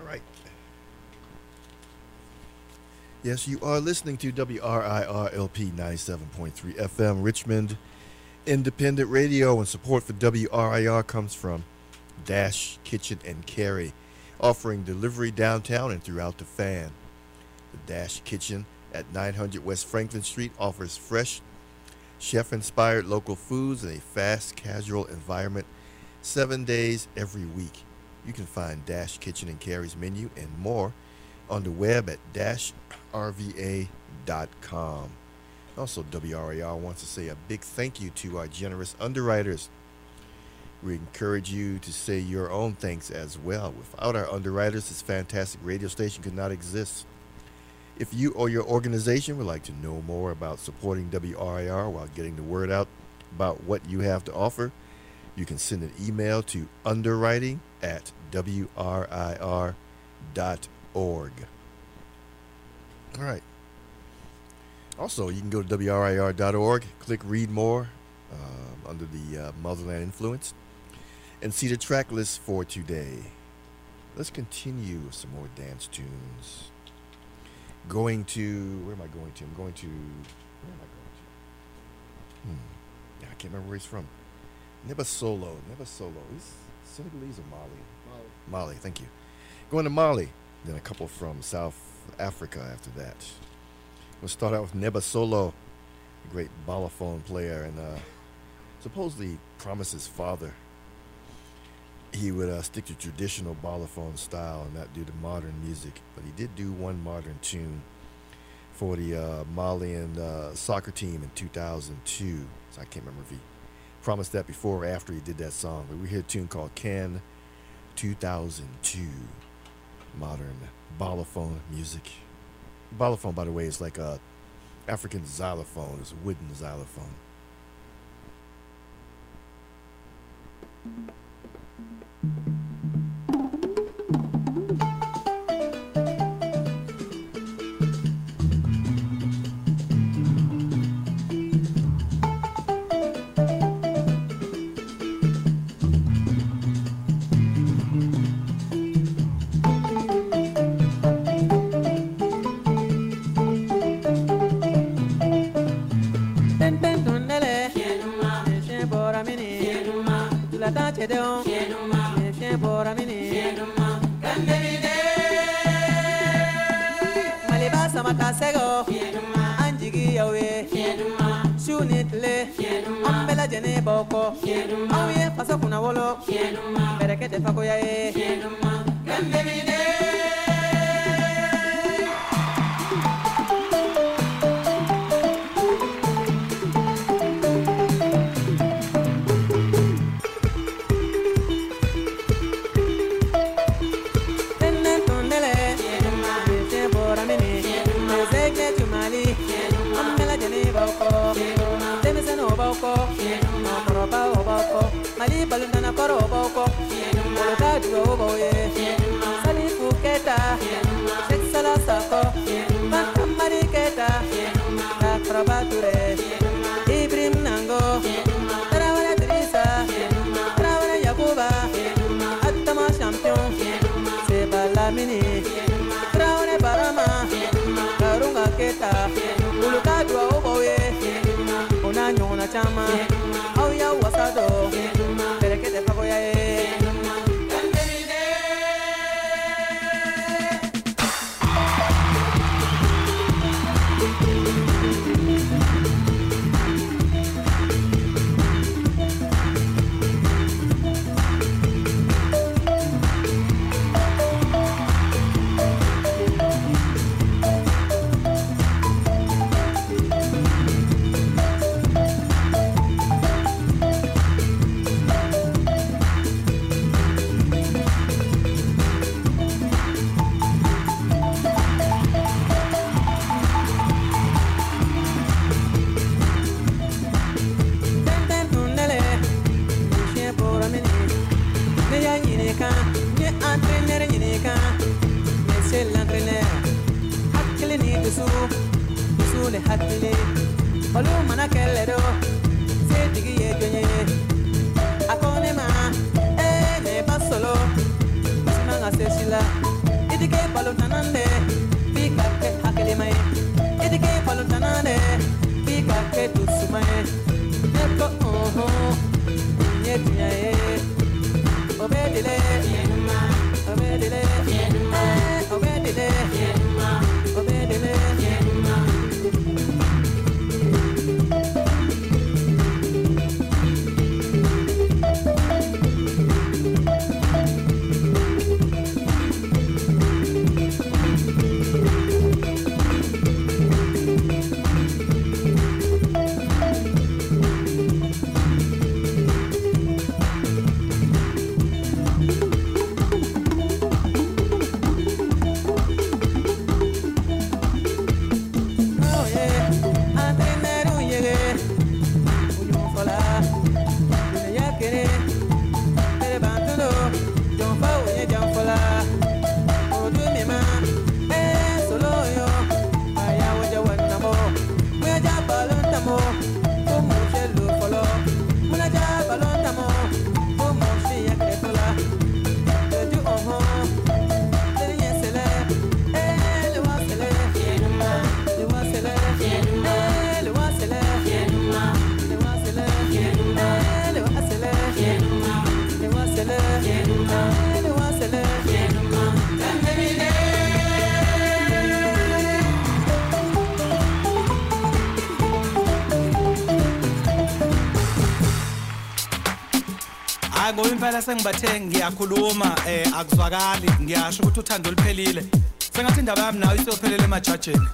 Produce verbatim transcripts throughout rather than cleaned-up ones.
All right. Yes, you are listening to W R I R L P ninety-seven point three F M, Richmond Independent Radio, and support for W R I R comes from Dash Kitchen and Carry, offering delivery downtown and throughout the Fan. The Dash Kitchen at nine hundred West Franklin Street offers fresh, chef-inspired local foods in a fast, casual environment seven days every week. You can find Dash Kitchen and Carry's menu and more on the web at dash r v a dot com. Also, W R A R wants to say a big thank you to our generous underwriters. We encourage you to say your own thanks as well. Without our underwriters, this fantastic radio station could not exist. If you or your organization would like to know more about supporting W R I R while getting the word out about what you have to offer, you can send an email to underwriting at w r i r dot org. All right. Also, you can go to w r i r dot org, click Read More um, under the uh, Motherland Influence, and see the track list for today. Let's continue with some more dance tunes. Going to, where am I going to? I'm going to, where am I going to? Hmm. Yeah, I can't remember where he's from. Nebasolo. Nebasolo. He's Senegalese or Mali? Mali. Mali, thank you. Going to Mali. Then a couple from South Africa after that. We'll start out with Nebasolo, a great balafon player, and uh, supposedly promised his father he would uh, stick to traditional balafon style and not do the modern music. But he did do one modern tune for the uh, Malian uh, soccer team in two thousand two. So I can't remember if he promised that before or after he did that song. But we hear a tune called Can two thousand two. Modern balafon music. Balafon, by the way, is like a African xylophone. It's a wooden xylophone. Akone ma, eh, ne basolo, simanga sesila. impela sengibathe ngiyakhuluma eh akuzwakali ngiyasho ukuthi uthando liphelile sengathi indaba yami nayo isiyophelele emajajeni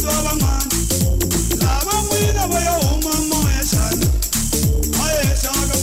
Lava mwina boya uma moya sana. Aye shaka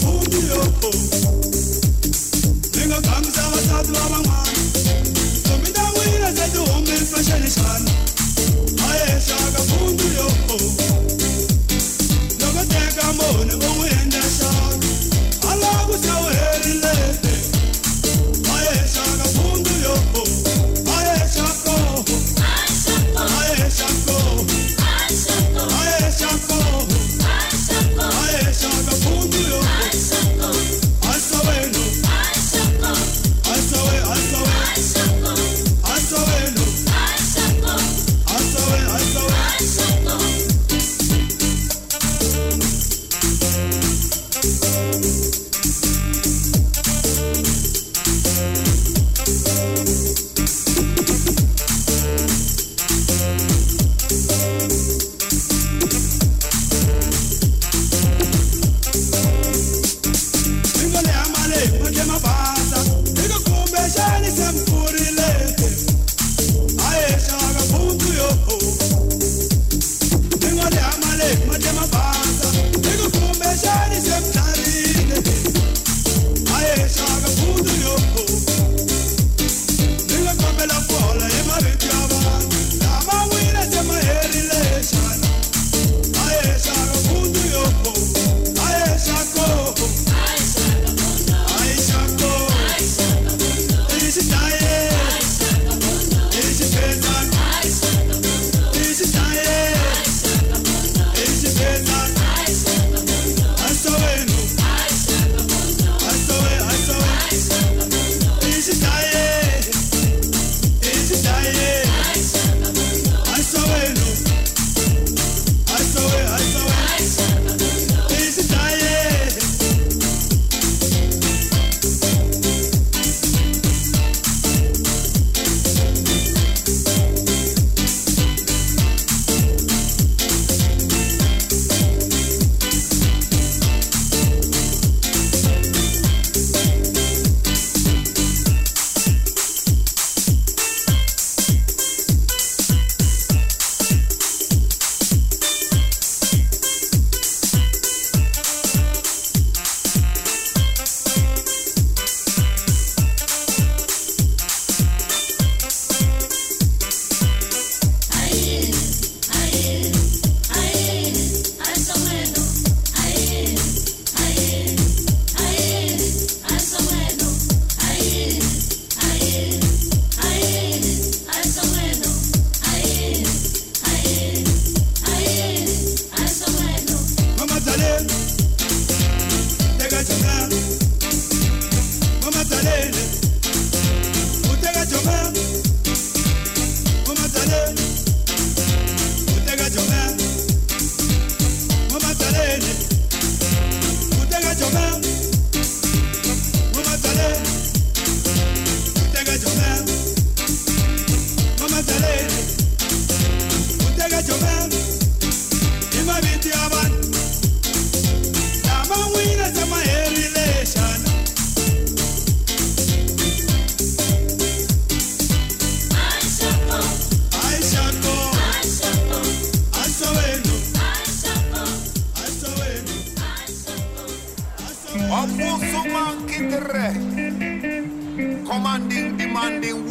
Commanding, demanding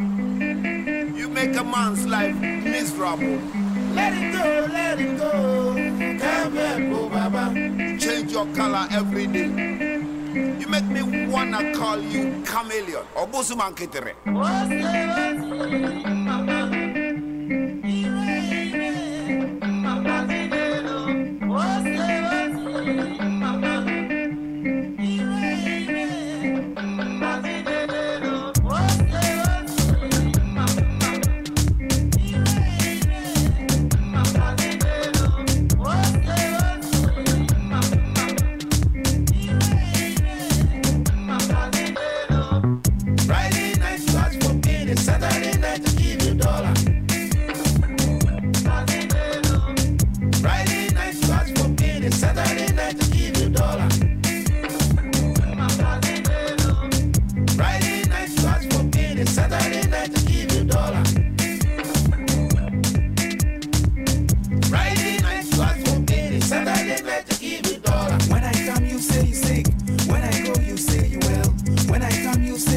woman. You make a man's life miserable. Let it go, let it go. Come back, oh Baba. Change your color every day. You make me wanna call you chameleon. Obusu mankitere. When I come, you say you sick. When I go, you say you well. When I come, you say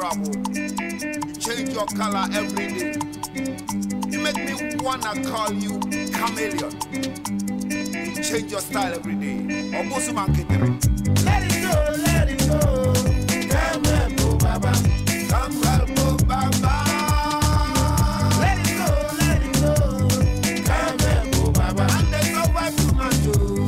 trouble. You change your color every day. You make me wanna call you chameleon. You change your style every day. Almost man kidding. Let it go, let it go. Come help, oh, Baba. Come help, oh, Baba. Let it go, let it go. Come help, oh, Baba. And there's no way to my door.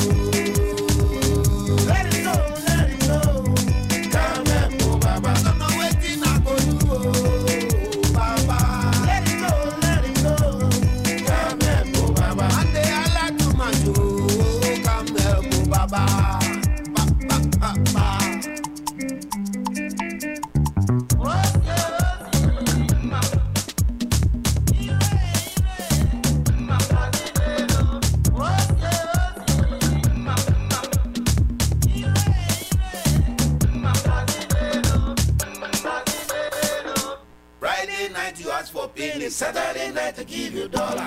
Let it go, let it go. Come help, oh, Baba. I don't know what thing I go do, oh, Baba. Let it go, let it go. Come help, oh, Baba. And they are like to my door. Come help, oh, Baba. Ba, ba, ba, ba. Friday night you ask for penny, Saturday night to give you dollar.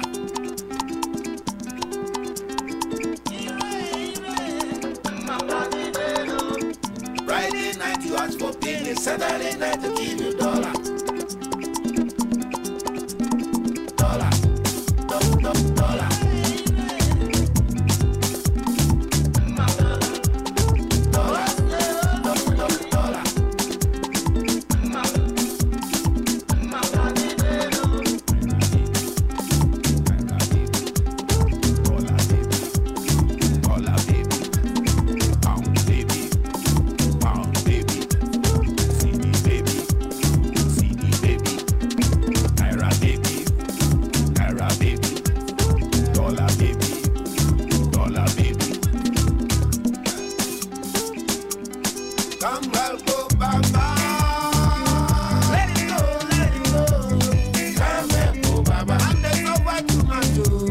Friday night you ask for penny, Saturday night to give you dollar. Dollar, do- do- dollar. Dollar, do- do- dollar. Come help, oh, Baba. Let it go, let it go. Come help, oh, Baba. And there's no way to my door.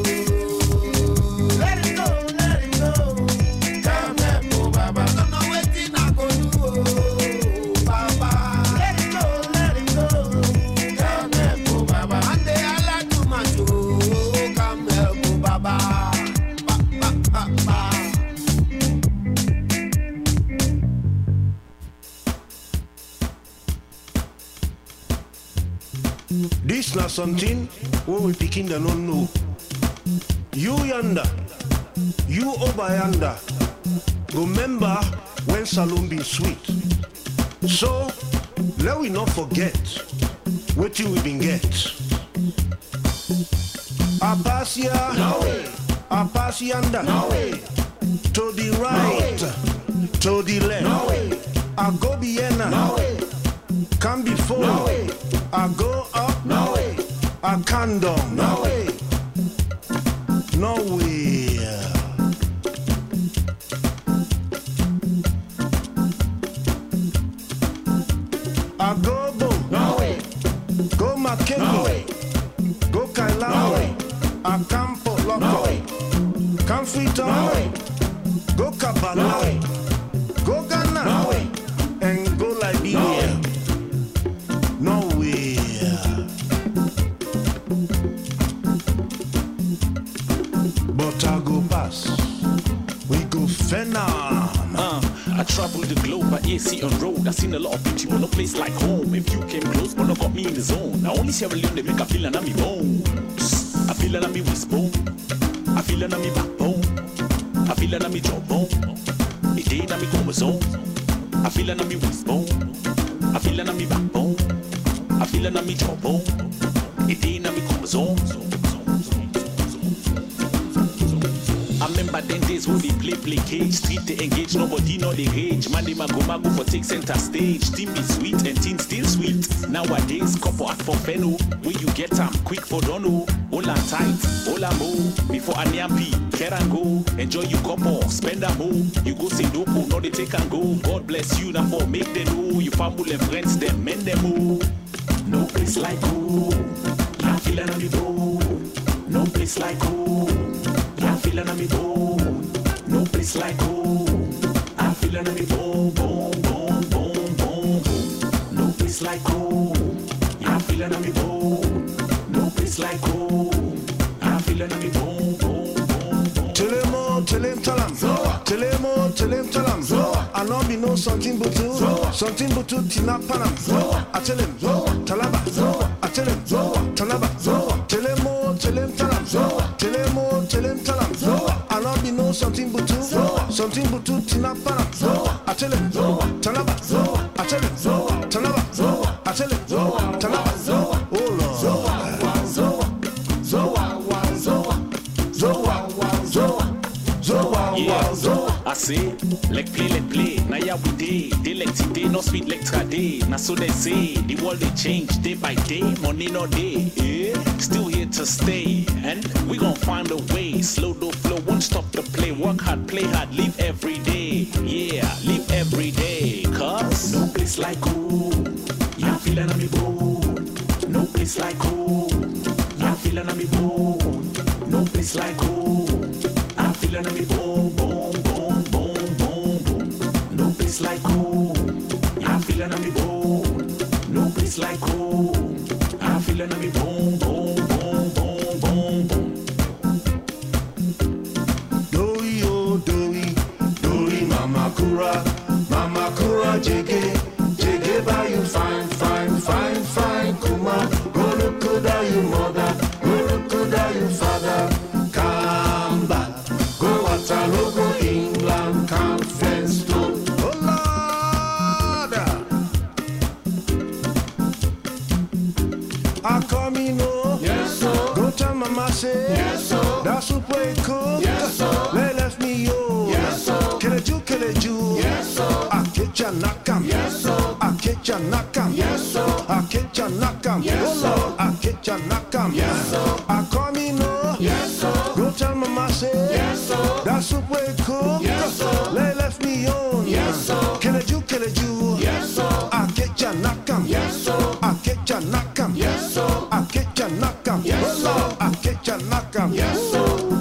Let it go, let it go. Come help, oh, Baba. I don't know what thing I go do, oh, Baba. Let it go, let it go. Come help, oh, Baba. And they are like to my door. Come help, oh, Baba. Ba, ba, ba, ba. This na something where we picking the non know. You yonder, you over yonder. Remember when Salon been sweet. So let we not forget what we been get. I pass here, No way, I pass yonder. no way, To the right, to the left. no way, I go behind, no way, come before. no way, I go up, no way, I come down. no way. No way. I go boom, No way, go Makeni, no way, go no Kailao, way, I come Port no Loco, way, come no Freetown, way, go no Kabala, way, go Ghana, no way. and go Liberia. No way. But I go pass, we go Fenam. Uh, I traveled the globe by A C and road. I seen a lot of beauty, but no place like home. If you came close, but no got me in the zone. I only Sierra Leone, they make a feeling on me bones. I feel it on me wishbone. I feel it on me backbone. I feel it on me jawbone. It ain't on me chromosome. I feel it on me wishbone. I feel it on me backbone. I feel it on me jawbone. It ain't on me chromosome. I remember them days when they play play cage, street they engage, nobody know the rage. Man, they mago mago for take center stage. Team be sweet and team still sweet. Nowadays, couple act for feno. Where you get them quick for dono. All on tight, all on mo. Before an yampi, care and go. Enjoy you couple, spend a mo. You go say dopo, no they take and go. God bless you now for make them know. You family and friends, them mend them mo. No place like home. Yeah, feeling on me bro. No place like home. I'm feeling on me bone, no place like home. I'm feeling on me bone, bone, bone, bone, bone, bone. No place like home. I'm feeling on me bone, no place like home. I'm feeling on me bone, bone, bone, bone. Tell him all, tell him, tell him. Tell him all, tell tell him, tell him. I know me know something but two. Something but two, Tina Panam. I tell him, Talaba. I tell him, Talaba. Tell him more, tell him, tell him. Tell him more, tell him, tell him. I know me know something but two. Something but two, Tina Panam. I tell him, Talaba. I tell him, Talaba. I tell him, Talaba. Oh Lord. Yeah, I say, like play, like play. Now yeah we day, day like today, no sweet like today. Now so they say, the world they change day by day, money no day. Yeah, still here to stay, and we gon' find a way. Slow the flow, won't stop the play. Work hard, play hard, live every day. Yeah, live every day. Cause no place like home. Yeah, feeling on me bone. No place like home. Yeah, feeling on me bone. No place like home. I'm feeling on me boom, boom, boom, boom, boom, boom. No place like home. I'm feeling on me boom. No place like home. I'm feeling on me boom, boom, boom, boom, boom, boom. Doi oh doi, doi mama kura, mama kura jege, jege by you fine, fine, fine, fine kuma. Go look good at you mother, go look good at you father. Come back. Logo England Conference Tour. Oh Lord, I come in, oh, yes, sir. Go tell mama say, yes, sir. That's what we cook. Yes, sir. Let left me yo. Yes, sir. Keleju, keleju. Yes, sir. I catch ya nakam. Yes, sir. I catch ya nakam. Yes, sir. I catch ya nakam. Yes, sir. I catch ya nakam. Yes, sir. I come in, oh, yes, sir. Go tell mama say, yes, sir. That's what we cook. Yes, sir. Let left me on. Yes, sir. Keleju, keleju. Yes, sir. I catch ya nakam. Yes, sir. I catch ya nakam. Yes, sir. I catch ya nakam. Yes, sir. I catch ya nakam. Yes, sir.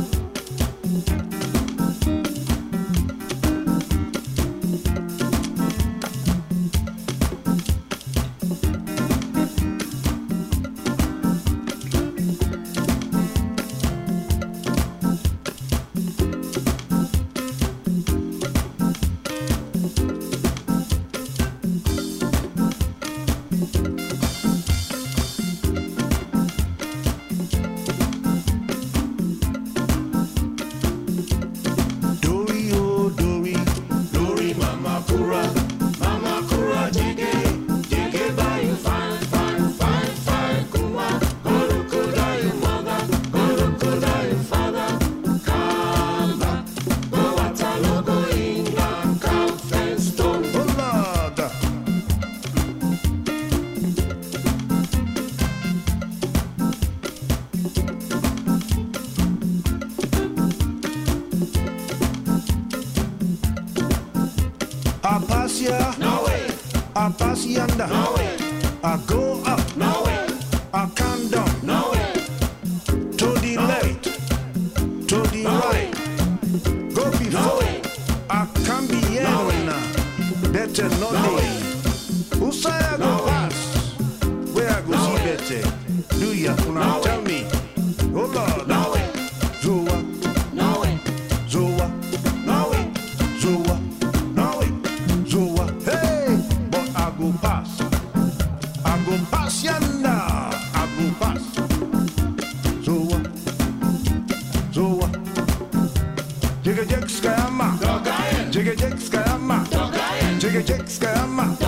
I pass yonder. No way. I go up. No way. I come down. No way. To the no left. Way. To the no right. Way. Go before. No way. I come behind no now. Better not no way. Who say I go no pass? Where I go no see way. Better? Do ya? No tell way. Me. Oh Lord. No way. Zoa. No way. Zoa. No way. Zoa. No way. Zoa. Hey, but I go pass. I go pass yonder. I go pass. Zoa. Zoa. Jigga jig skayama. Jigga jig skayama. Jigga jig skayama.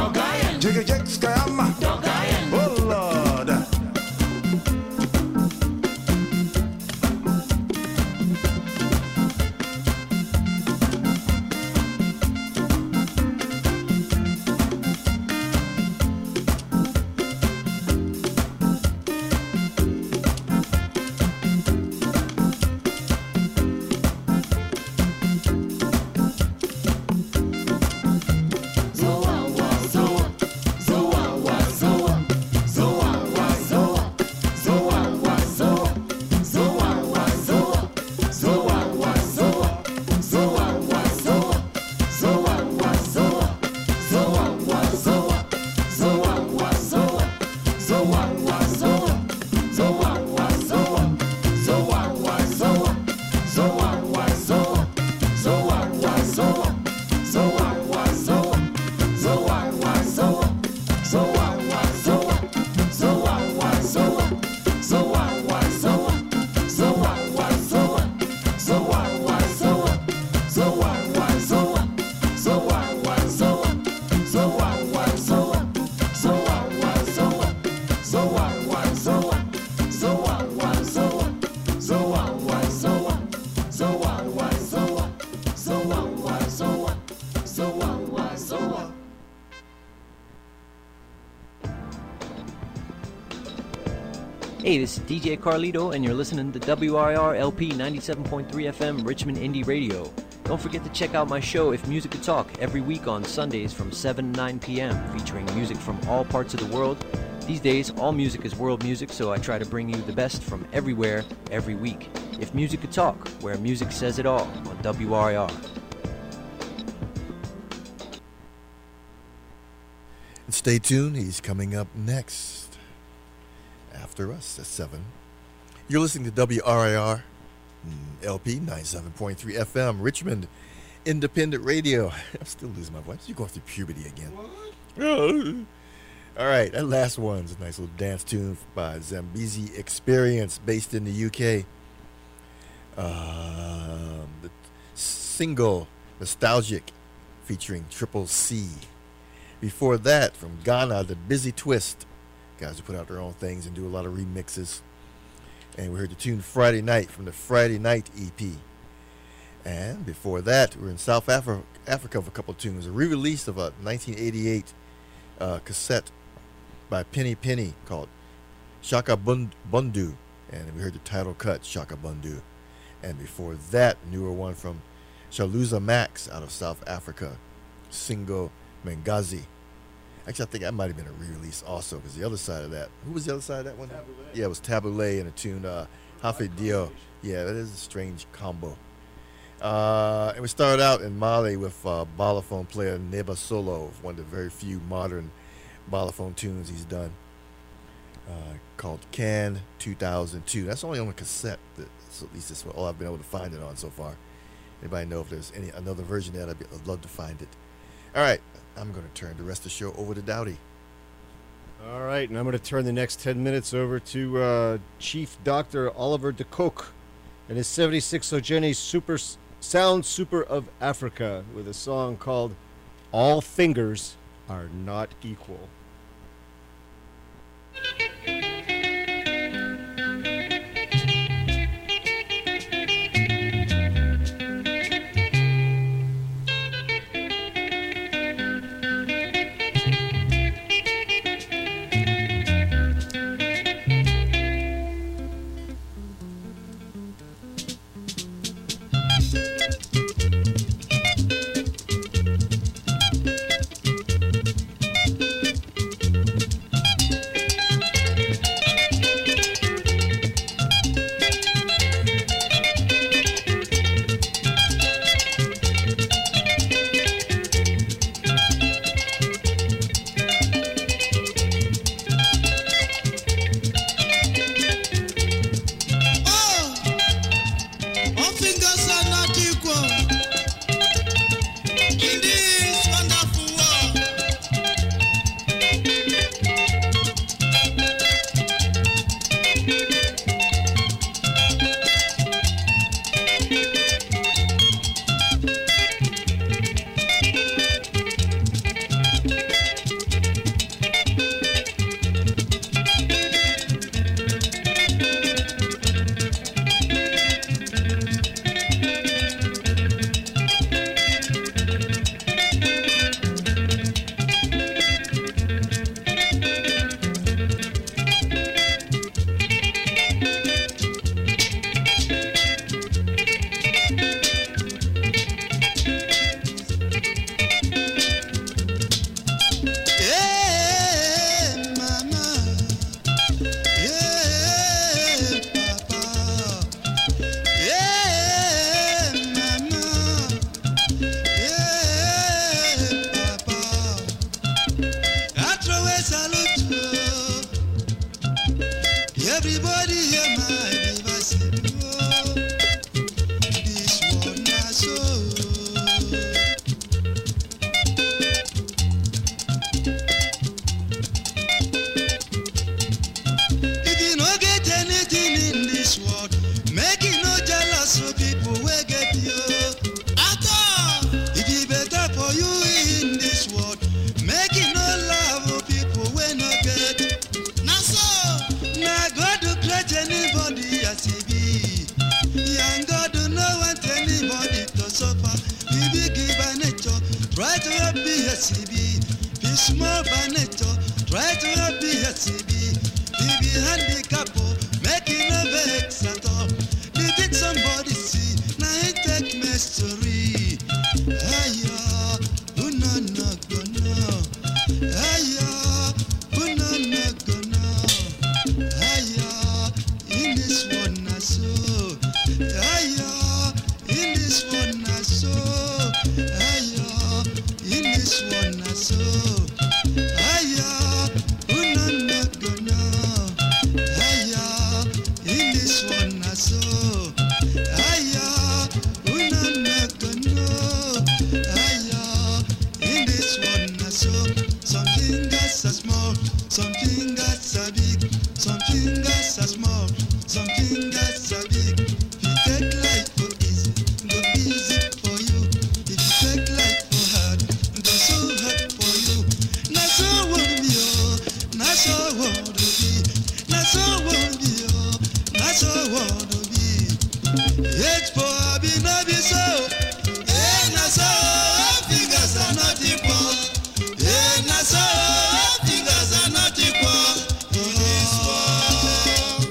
Hey, this is D J Carlito, and you're listening to W R I R L P ninety-seven point three F M Richmond Indie Radio. Don't forget to check out my show, If Music Could Talk, every week on Sundays from seven to nine p.m., featuring music from all parts of the world. These days, all music is world music, so I try to bring you the best from everywhere, every week. If Music Could Talk, where music says it all, on W R I R. And stay tuned, he's coming up next. After us at seven. You're listening to W R I R L P ninety-seven point three F M, Richmond Independent Radio. I'm still losing my voice. You're going through puberty again. What? All right, that last one's a nice little dance tune by Zambezi Experience, based in the U K. Um, the single Nostalgic, featuring Triple C. Before that, from Ghana, the Busy Twist. Guys who put out their own things and do a lot of remixes. And we heard the tune Friday Night from the Friday Night E P. And before that, we we're in South Africa, Africa with a couple of tunes. A re-release of a nineteen eighty-eight uh, cassette by Penny Penny called Shaka Bundu. And we heard the title cut, Shaka Bundu. And before that, newer one from Shaluza Max out of South Africa, Singo Mengazi. Actually, I think that might have been a re-release also, because the other side of that, who was the other side of that one? Taboulet. Yeah, it was Taboulet and a tune, uh, Hafe Dio. Yeah, that is a strange combo. Uh, and we started out in Mali with uh, balafon player Neba Solo, one of the very few modern balafon tunes he's done, uh, called Can two thousand two. That's only on a cassette, that, so at least that's all I've been able to find it on so far. Anybody know if there's any another version of that? I'd, be, I'd love to find it. All right. I'm going to turn the rest of the show over to Dowdy. All right, and I'm going to turn the next ten minutes over to uh, Chief Doctor Oliver de Kock and his seventy-six Ogene Super Sound Super of Africa with a song called All Fingers Are Not Equal. Small by nature, try to be a C B. He be handicap, oh, make it no vex at all. The thing somebody see, now he take mystery. Aya, who no no go no. Aya, who no no go no. Aya, in this one I so. Aya, in this one I so. Aya, in this one I so. Aya, who no no go no. Aya, in this one I so. Aya, who no no go no. Aya, in this one I so. Some fingers are small, some fingers are big, some fingers are small, some fingers are big. If you take life for easy, go easy for you. If you take life for hard, go so hard for you. Not so won't be oh, not so won't be, not so won't be oh, not so won't be. Yet for be no be so. Eh, not so fingers are not equal. Eh, not so fingers are not equal. In this world.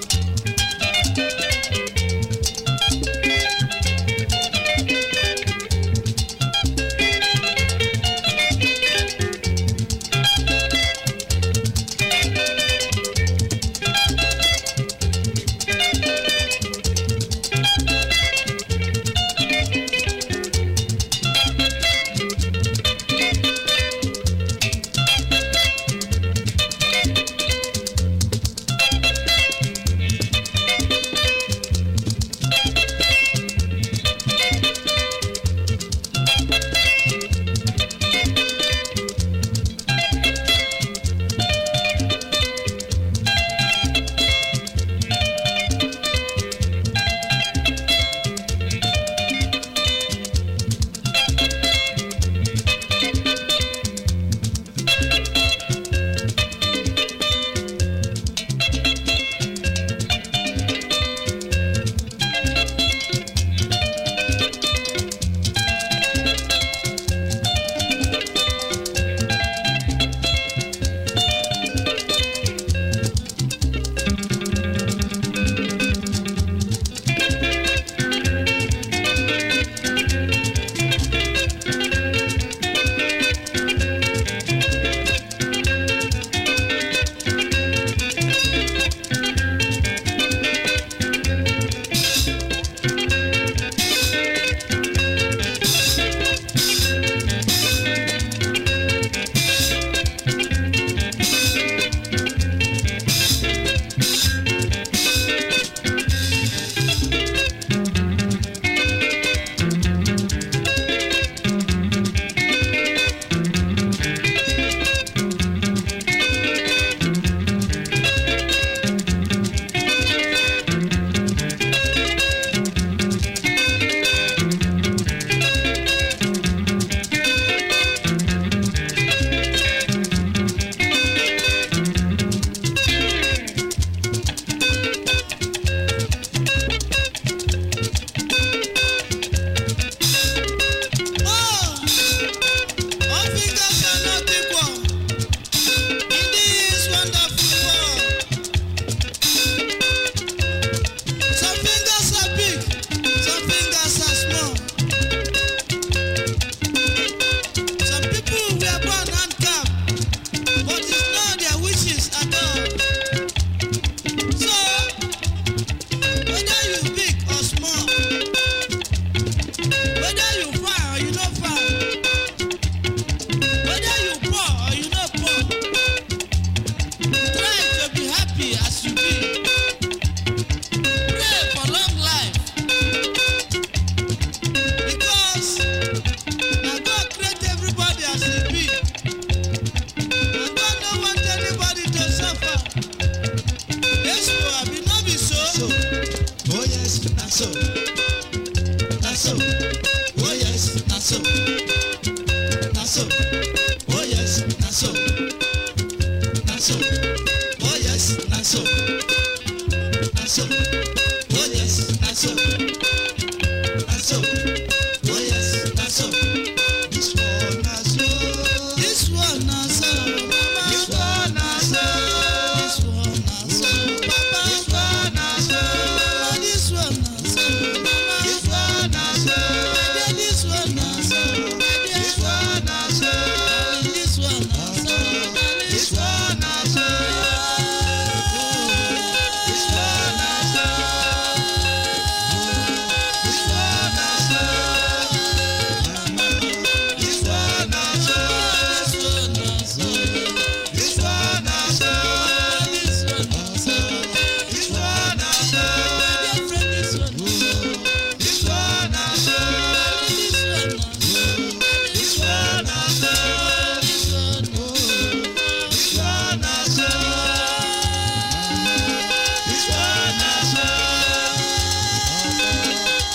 This one,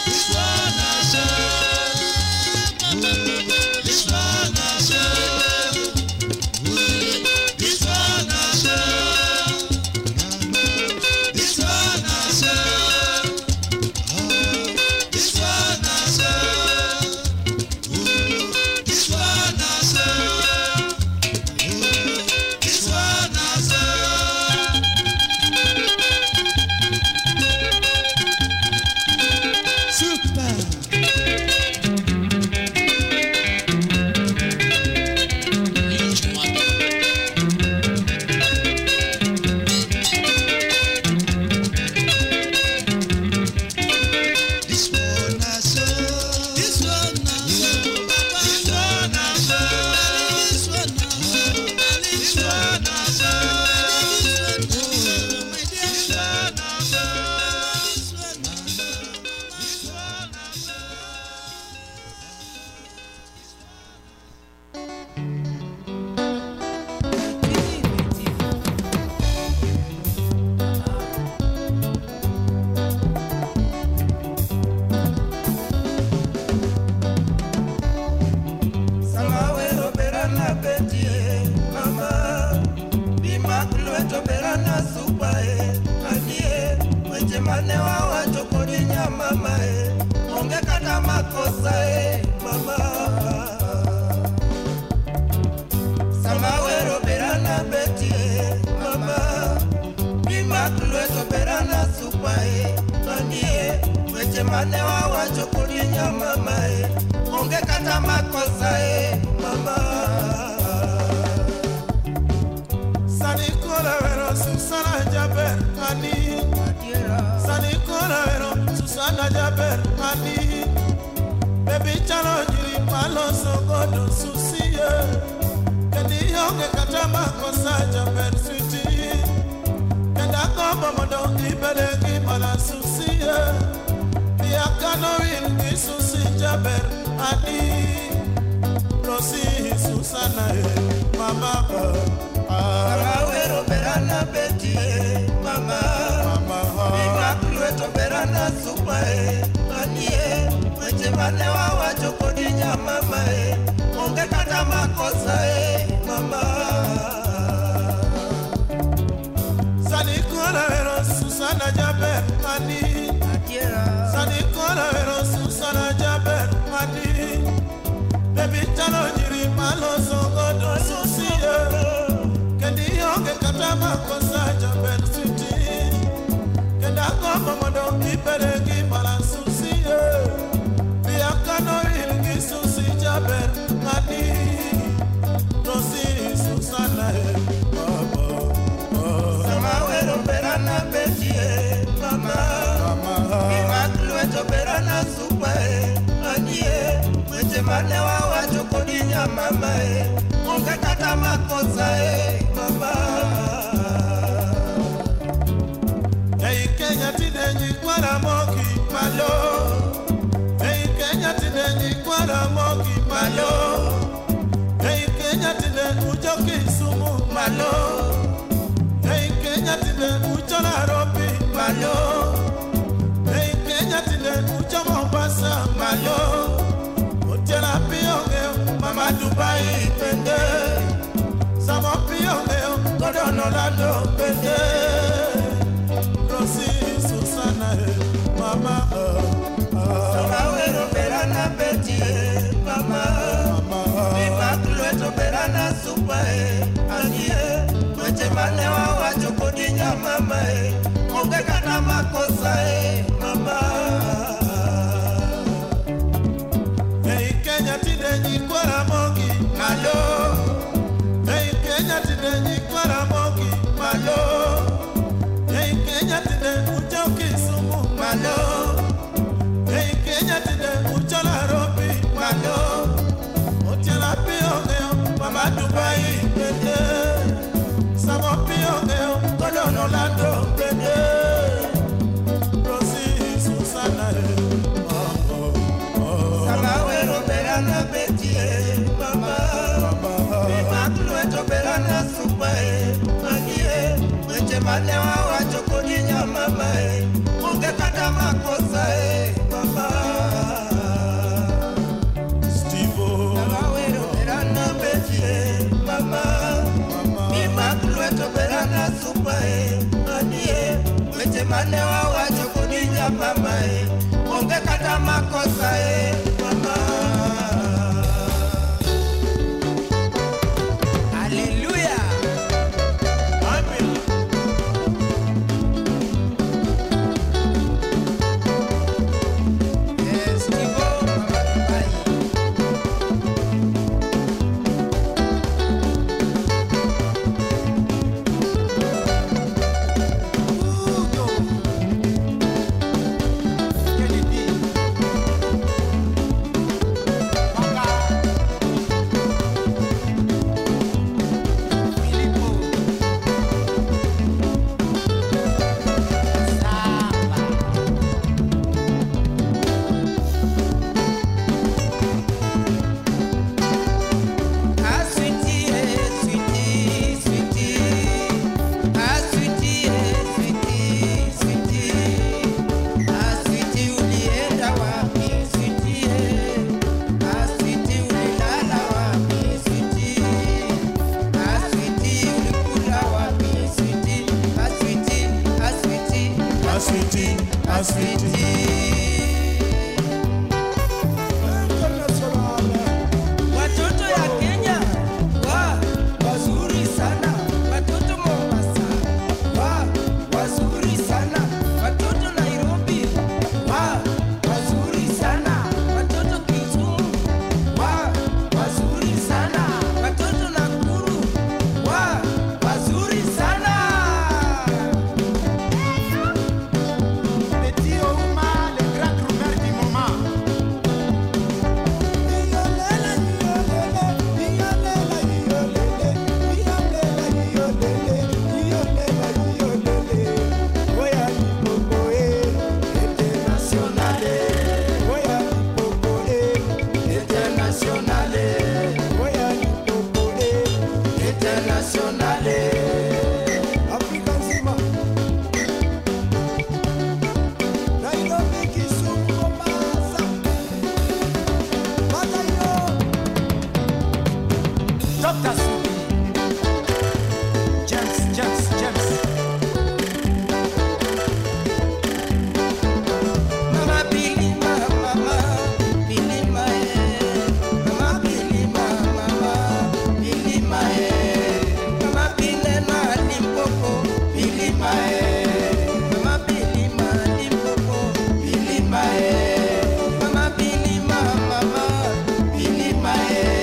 Malewa wachokoni nyama mae, unge kata makosa eh, mama. wane wawache kuninya mama e, ungekata makosa e mama. Hallelujah. Amen. Yes, Tivo, mama bye. Watoto ya Kenya wa wazuri sana, watoto Mombasa wa wazuri sana, watoto Nairobi wa wazuri sana, watoto Kisumu wa wazuri sana, watoto Nakuru wa wazuri sana. Doctor Subi, James, James, James. Mama Billy, mama, mama, Billy, my, mama Billy, mama, mama, Billy, my, mama Billy, my Limpopo, Billy, my, mama Billy, my Limpopo, Billy, my, mama Billy, mama, mama, Billy, my.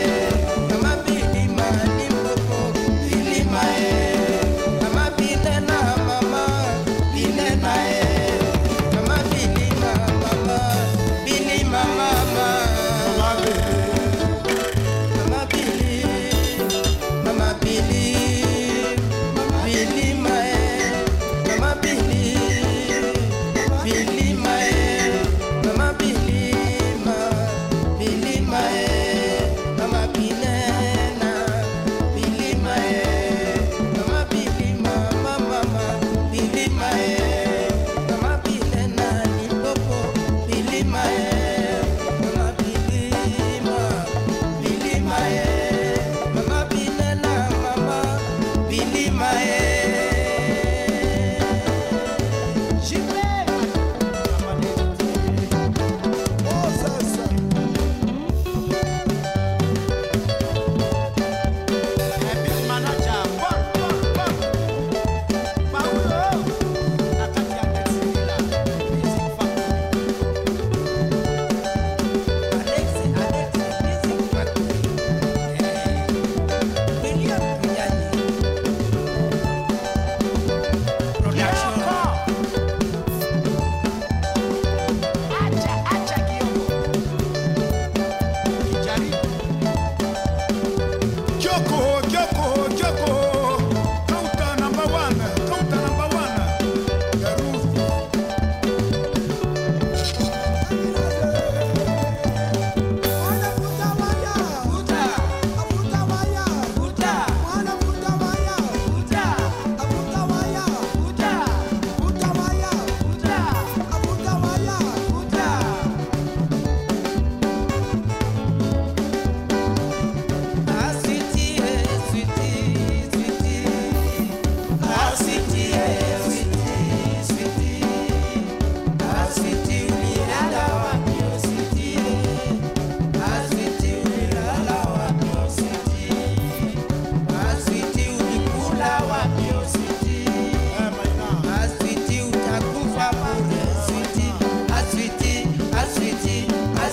Sweetie,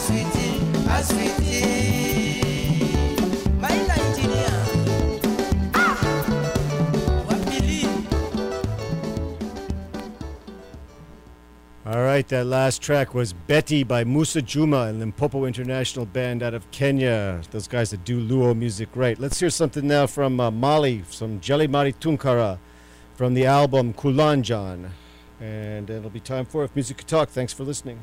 sweetie, a sweetie. My Nigeria. Ah! Wapili. All right, that last track was Betty by Musa Juma and Limpopo International Band out of Kenya. Those guys that do Luo music right. Let's hear something now from uh, Mali, some Jelly Mari Tunkara from the album Kulanjan. And it'll be time for If Music Could Talk. Thanks for listening.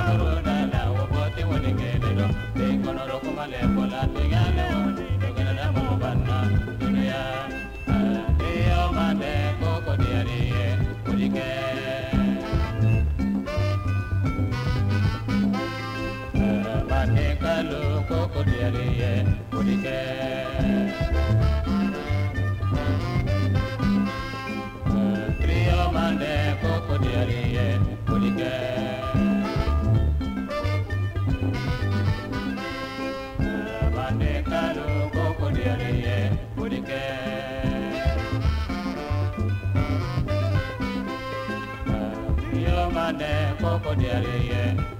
Coco,